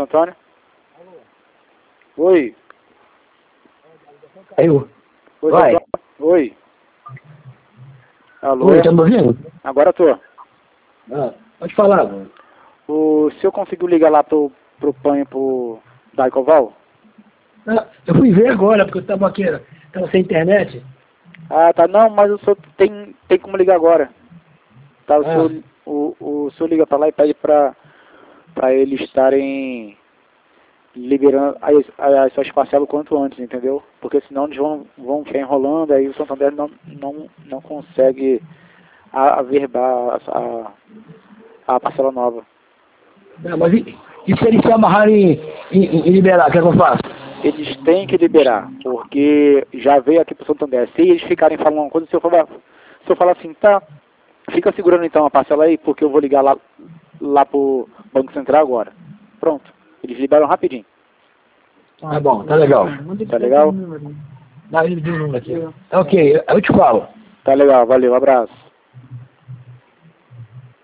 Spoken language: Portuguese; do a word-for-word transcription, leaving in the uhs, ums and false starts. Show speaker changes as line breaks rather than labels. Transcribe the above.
Santo Antônio? Oi.
Eu.
Oi,
Vai.
Santo Antônio? Oi. Alô?
Oi, tá me ouvindo?
Agora tô.
Ah, pode falar.
O senhor conseguiu ligar lá pro, pro P A N e pro Daicoval?
Ah, eu fui ver agora, porque eu tava aqui, tava sem internet.
Ah, tá. Não, mas o senhor tem, tem como ligar agora. Tá, o,
Ah.
senhor, o, o senhor liga pra lá e pede pra, pra eles estarem liberando as, as suas parcelas o quanto antes, entendeu? Porque senão eles vão, vão ficar enrolando, aí o Santander não, não, não consegue averbar a, a parcela nova.
Não, mas e, e se eles se amarrarem em, em, em liberar, o que é que eu faço?
Eles têm que liberar, porque já veio aqui pro Santander. Se eles ficarem falando uma coisa, se eu falar, se eu falar assim, tá, fica segurando então a parcela aí, porque eu vou ligar lá, lá pro Banco Central agora. Pronto, eles liberam rapidinho.
Tá bom, tá legal.
Tá legal?
Dá ele de um número aqui. Ok, eu te falo.
Tá legal, valeu, abraço.